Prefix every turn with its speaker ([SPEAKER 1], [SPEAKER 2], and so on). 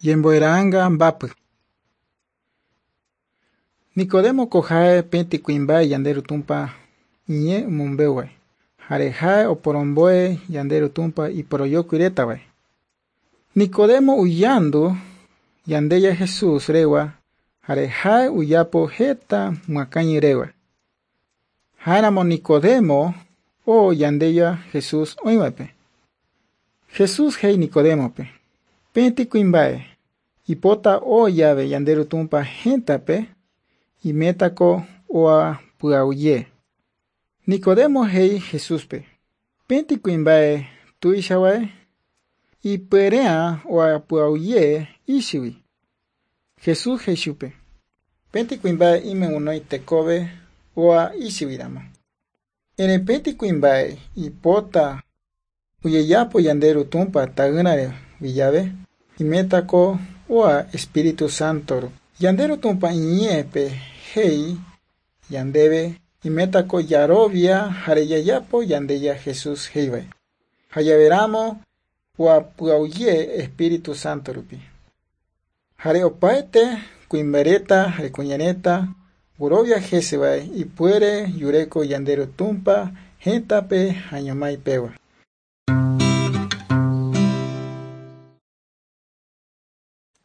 [SPEAKER 1] Yemboeranga mbapu. Nicodemo kojae penti kuimbae yanderu tumpa iñe mumbewe. Harejae oporomboe yanderu tumpa iporoyoku retawe. Nicodemo uyando yandeya Jesús rewa. Harejae uyapo heta muakañi rewa. Haramo Nicodemo o yandeya Jesús oimape. Jesús hei Nicodemo pe. Penti kuimbae. Ipota o llave yanderu tumpa hentape. Y metako oa puauye. Nicodemo hei Jesús pe. Penti kuimbae tuishawae. Y perea oa puauye ishiwi. Jesús hei shupe. Penti kuimbae ime unoi tekobe oa ishiwirama. Ene penti kuimbae ipota uyeyapo yanderu tumpa tagunare villave. Y metako oa Espíritu Santo. Yanderu tumpa iñepe hei yandebe y metako yarovia hareyayapo yandeya Jesús heiwe. Hayaveramo oa puauye Espíritu Santo rupi. Hare opaete kuimbereta hare kuñaneta gurovia jesewae y puere yureko yanderu tumpa hentape hañamai pewa.